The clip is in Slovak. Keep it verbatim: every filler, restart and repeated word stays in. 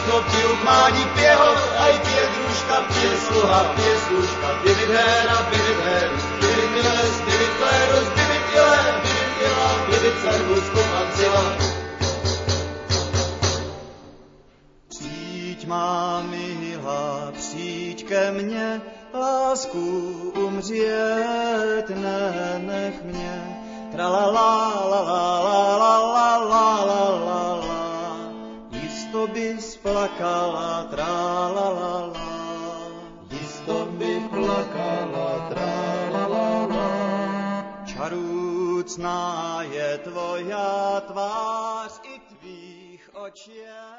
Chłopców mani piecho, aj piedruszka, pieslucha, piesluszka, bibidera, bibidera, bibidiles, bibidlerus, bibidile, bibidila, bibicervus, kumancila. Přijď, má milá, přijď ke mně, lásku umřít nenech mě. Tra la la la la la la la la la la la. Jisto bys plakala, tra la la la. Jisto by plakala, tra la la la. Čarucná je tvoja tvář i tvých očí.